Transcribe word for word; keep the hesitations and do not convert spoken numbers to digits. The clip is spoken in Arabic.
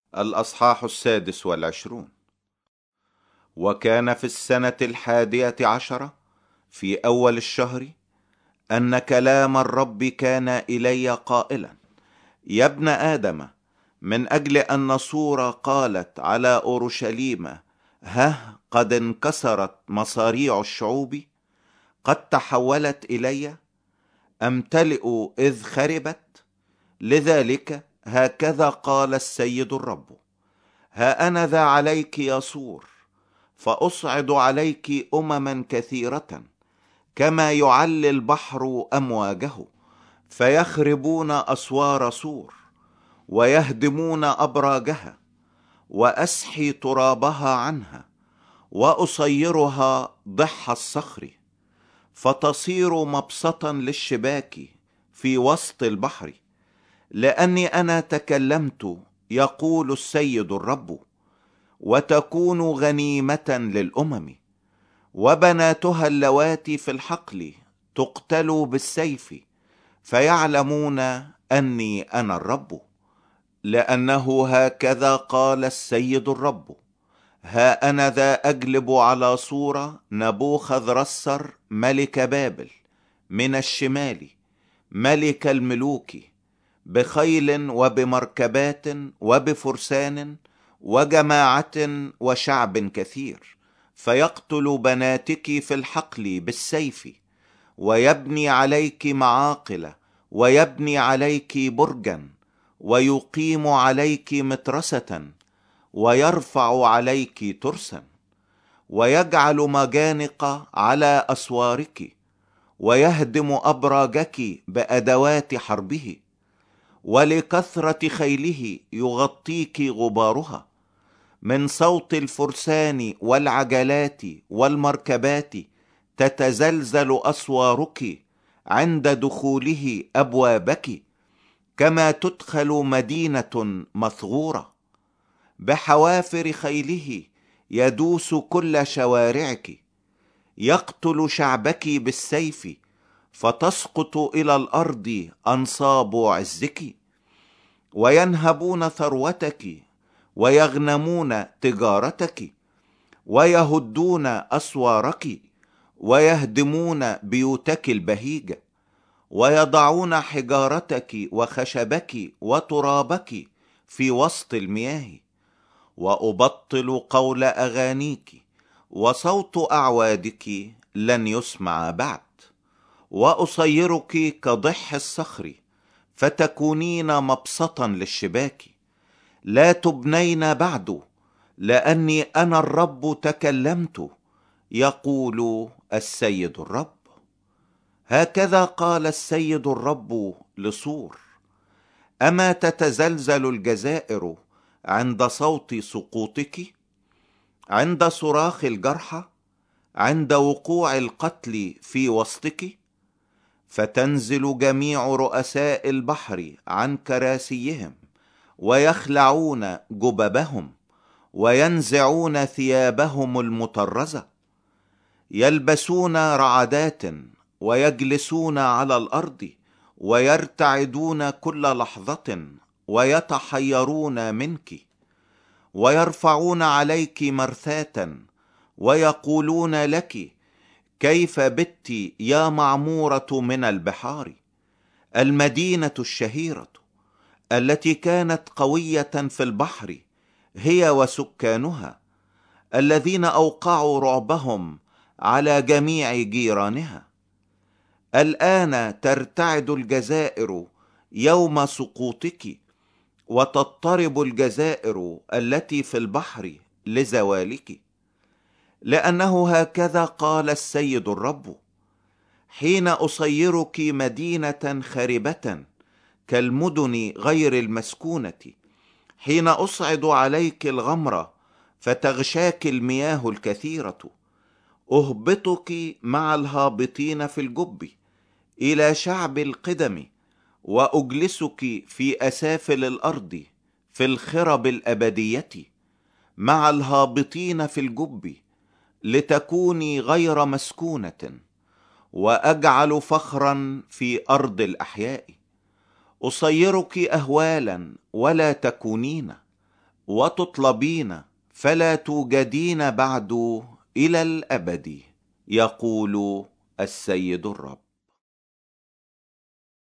الأصحاح السادس والعشرون. وكان في السنة الحادية عشرة في أول الشهر أن كلام الرب كان إلي قائلا: يا ابن آدم، من أجل أن صورة قالت على أورشليم: ها قد انكسرت مصاريع الشعوب، قد تحولت إلي، أمتلئ إذ خربت. لذلك هكذا قال السيد الرب: ها أنا ذا عليك يا صور، فأصعد عليك أمما كثيرة كما يعلي البحر أمواجه، فيخربون أسوار صور ويهدمون أبراجها، وأسحي ترابها عنها وأصيرها ضح الصخر، فتصير مبسطا للشباك في وسط البحر، لأني أنا تكلمت، يقول السيد الرب، وتكون غنيمة للأمم. وبناتها اللواتي في الحقل تقتل بالسيف، فيعلمون أني أنا الرب. لأنه هكذا قال السيد الرب: ها أنا ذا أجلب على صورة نبوخذ رسر ملك بابل من الشمال، ملك الملوك، بخيل وبمركبات وبفرسان وجماعة وشعب كثير، فيقتل بناتك في الحقل بالسيف، ويبني عليك معاقل، ويبني عليك برجا، ويقيم عليك مترسة، ويرفع عليك ترسا، ويجعل مجانق على أسوارك، ويهدم أبراجك بأدوات حربه، ولكثرة خيله يغطيك غبارها. من صوت الفرسان والعجلات والمركبات تتزلزل أسوارك عند دخوله أبوابك، كما تدخل مدينة مثغورة. بحوافر خيله يدوس كل شوارعك، يقتل شعبك بالسيف، فتسقط إلى الأرض أنصاب عزك. وينهبون ثروتك، ويغنمون تجارتك، ويهدون أسوارك، ويهدمون بيوتك البهيجة، ويضعون حجارتك وخشبك وترابك في وسط المياه. وأبطل قول أغانيك، وصوت أعوادك لن يسمع بعد. وأصيرك كضح الصخر، فتكونين مبسطا للشباك، لا تبنين بعد، لأني أنا الرب تكلمت، يقول السيد الرب. هكذا قال السيد الرب لصور: أما تتزلزل الجزائر عند صوت سقوطك، عند صراخ الجرحى، عند وقوع القتل في وسطك؟ فتنزل جميع رؤساء البحر عن كراسيهم، ويخلعون جببهم، وينزعون ثيابهم المطرزة، يلبسون رعدات، ويجلسون على الأرض، ويرتعدون كل لحظة، ويتحيرون منك. ويرفعون عليك مرثاة، ويقولون لك: كيف بت يا معمورة من البحار، المدينة الشهيرة التي كانت قوية في البحر، هي وسكانها الذين أوقعوا رعبهم على جميع جيرانها. الآن ترتعد الجزائر يوم سقوطك، وتضطرب الجزائر التي في البحر لزوالك. لأنه هكذا قال السيد الرب: حين أصيرك مدينة خربة كالمدن غير المسكونة، حين أصعد عليك الغمر فتغشاك المياه الكثيرة، أهبطك مع الهابطين في الجب إلى شعب القدم، وأجلسك في أسافل الأرض في الخرب الأبدية مع الهابطين في الجب، لتكوني غير مسكونة، وأجعل فخرا في أرض الأحياء. أصيرك أهوالا ولا تكونين، وتطلبين فلا توجدين بعد إلى الأبد، يقول السيد الرب.